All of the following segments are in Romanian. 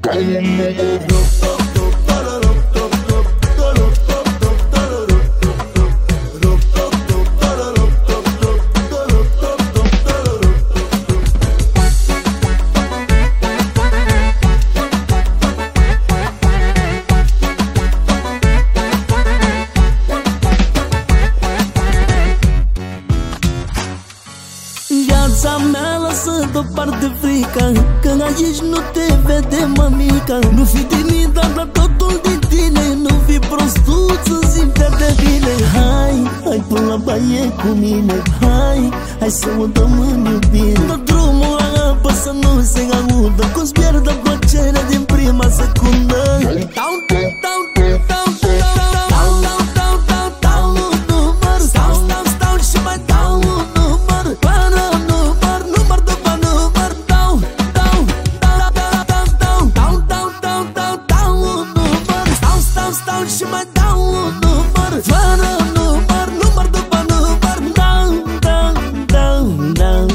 Viața mea lasă deoparte frica, că aici nu te vede mămica. Nu fi timid, dar totul din tine, nu fi prostuță, simte-te bine. Hai până la baie cu mine, hai să o dăm în iubire. Dă drumul la apă să nu se audă, cum-ți pierdă plăcerea din prima secundă. Și mai dau un număr, fără număr, număr după număr. Dau.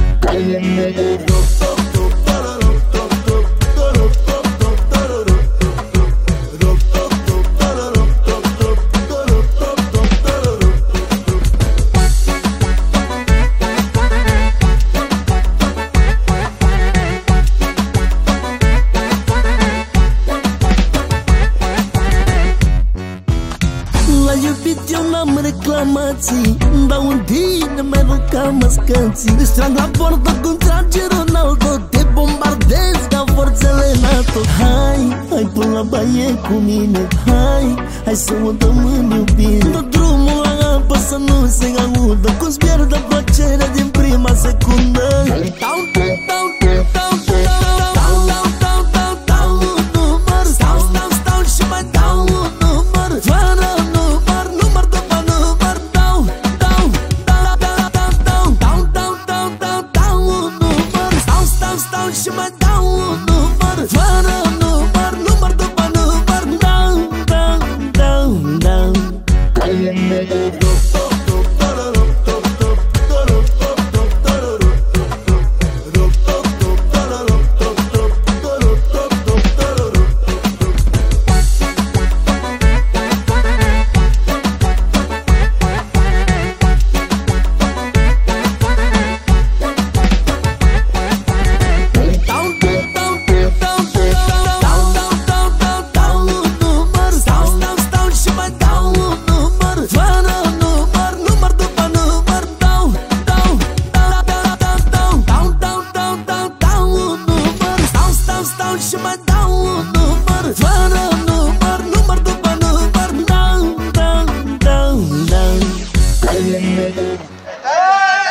La iubit eu n-am reclamații, dau un tine, mai rog ca măscății. Te strang la portă cum trage Ronaldo, te bombardez ca forțele NATO. Hai până la baie cu mine, hai să o dăm în iubire. Dă drumul la apă să nu se audă, cum-ți pierdă plăcerea din prima secundă. Și mai dau un număr, fără număr, număr după număr. Dau. Și mai dau un număr, fără număr, număr după număr. Dau.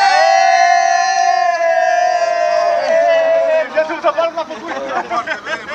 Ce să-mi să fac la făcut?